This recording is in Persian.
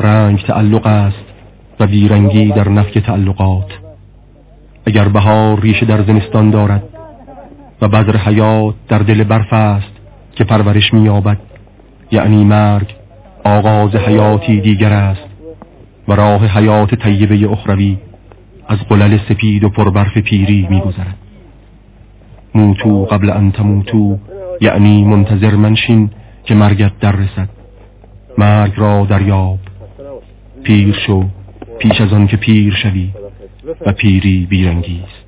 رنگ تعلق است و بیرنگی در نفی تعلقات. اگر بهار ریشه در زمستان دارد و بذر حیات در دل برف است که پرورش می‌یابد، یعنی مرگ آغاز حیاتی دیگر است و راه حیات طیبه اخروی از قلل سپید و پربرف پیری می‌گذرد. موتو قبل ان تموتو، یعنی منتظر منشین که مرگت در رسد. مرگ را دریاب، پیر شو پیش از آن که پیر شوی و پیری بیرنگی است.